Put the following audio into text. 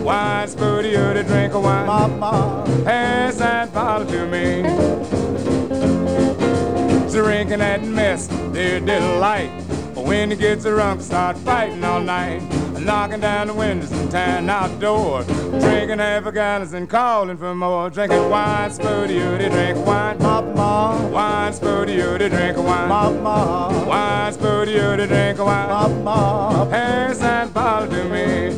Wine, spooty, you to drink a wine. Mama, Pass that bottle to me. Drinking that mess, their delight. When he gets drunk, start fighting all night. Knocking down the windows and tearing out doors. Drinking half a gallon and calling for more. Drinking wine, spooty, you to drink wine. mama, Wine, spooty, you to drink a wine. mama, Wine, spooty, you to drink a wine. mama. Pass that bottle to me.